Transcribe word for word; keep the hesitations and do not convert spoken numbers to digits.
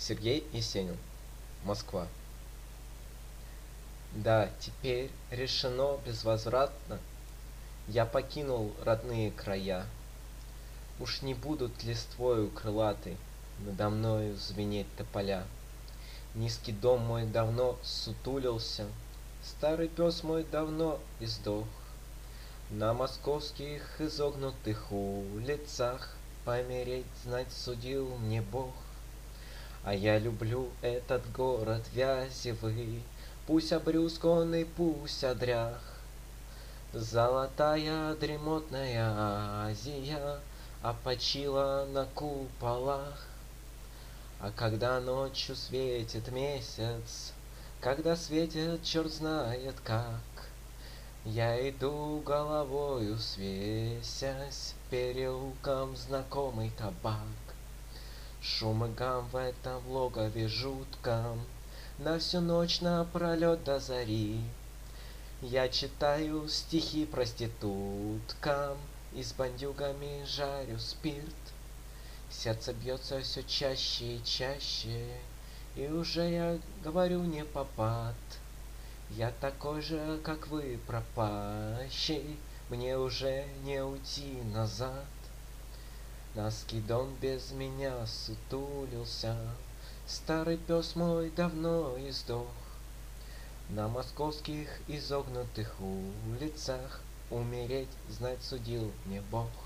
Сергей Есенин. Москва. Да, теперь решено безвозвратно, я покинул родные края. Уж не будут листвою крылатой надо мною звенеть тополя. Низкий дом мой давно сутулился, старый пес мой давно издох. На московских изогнутых улицах помереть, знать, судил мне Бог. А я люблю этот город вязевый, пусть обрюзг он и пусть одрях. Золотая дремотная Азия опочила на куполах. А когда ночью светит месяц, когда светит черт знает как, я иду головою свесясь переулком знакомый кабак. Шум и гам в этом логове жутком на всю ночь напролет до зари. Я читаю стихи проституткам и с бандюгами жарю спирт. Сердце бьется все чаще и чаще, и уже я говорю не попад. Я такой же, как вы, пропащий, мне уже не уйти назад. На скидон без меня сутулился, старый пес мой давно издох. На московских изогнутых улицах умереть, знать, судил мне Бог.